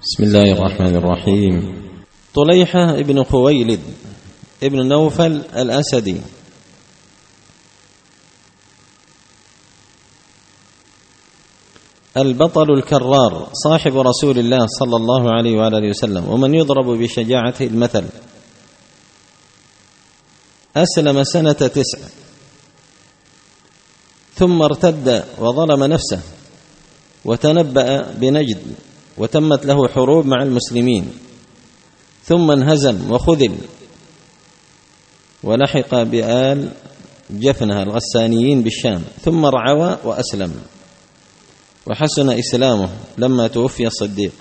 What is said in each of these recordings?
بسم الله الرحمن الرحيم. طليحة ابن خويلد ابن نوفل الأسدي البطل الكرار صاحب رسول الله صلى الله عليه وآله وسلم، ومن يضرب بشجاعته المثل. أسلم سنة 9 ثم ارتد وظلم نفسه وتنبأ بنجد، وتمت له حروب مع المسلمين، ثم انهزم وخذل ولحق بآل جفنة الغسانيين بالشام، ثم رعوى وأسلم وحسن إسلامه لما توفي الصديق.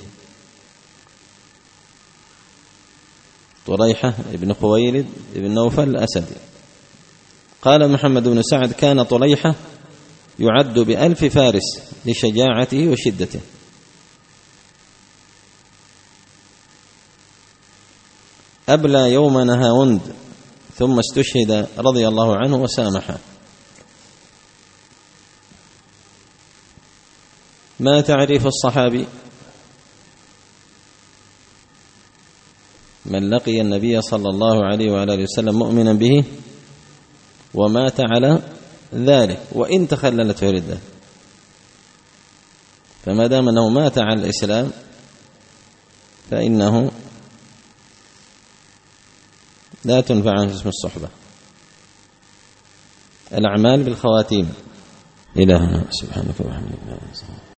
طليحة ابن خويلد ابن نوفل الأسدي. قال محمد بن سعد: كان طليحة يعد ب1000 فارس لشجاعته وشدته. أبلى يوم نهاوند ثم استشهد رضي الله عنه وسامحه. ما تعريف الصحابي؟ من لقي النبي صلى الله عليه وآله وسلم مؤمنا به ومات على ذلك وإن تخللته ردة، فما دام أنه مات على الإسلام فإنه لا تنفع عنه اسم الصحبة. الأعمال بالخواتيم. إلهنا سبحانك وبحمدك.